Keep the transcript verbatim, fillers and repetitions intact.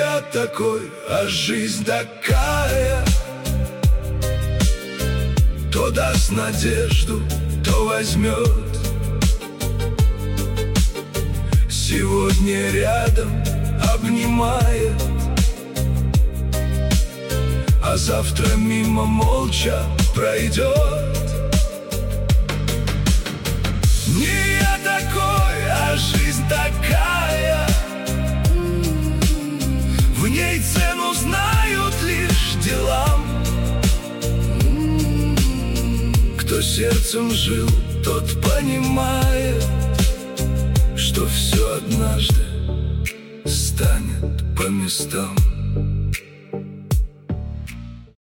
я такой, а жизнь такая. То даст надежду, то возьмет. Сегодня рядом обнимает, а завтра мимо молча пройдет. Не я такой, а жизнь такая. В ней цену знают лишь делам. Кто сердцем жил, тот понимает, что все однажды станет по местам.